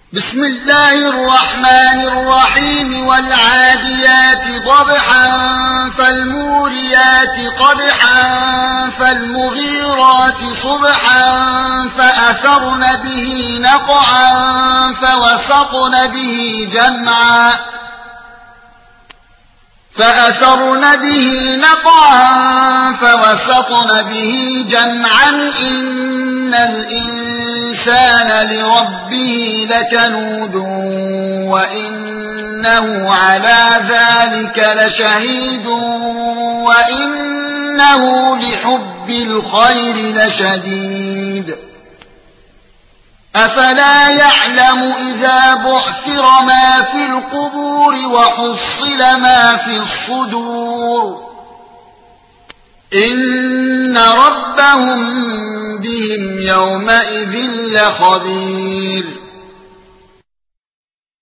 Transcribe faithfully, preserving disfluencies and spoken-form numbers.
بسم الله الرحمن الرحيم والعاديات ضبحا فالموريات قدحا فالمغيرات صبحا فأثرن به نقعا فوسطن به جمعا فأثرن به نقعا فوسطن به جمعا إن الإنسان لربه لكنود وإنه على ذلك لشهيد وإنه لحب الخير لشديد أفلا يعلم إذا بعثر ما في القبور وحصل ما في الصدور إن ربهم بهم يومئذ لخبير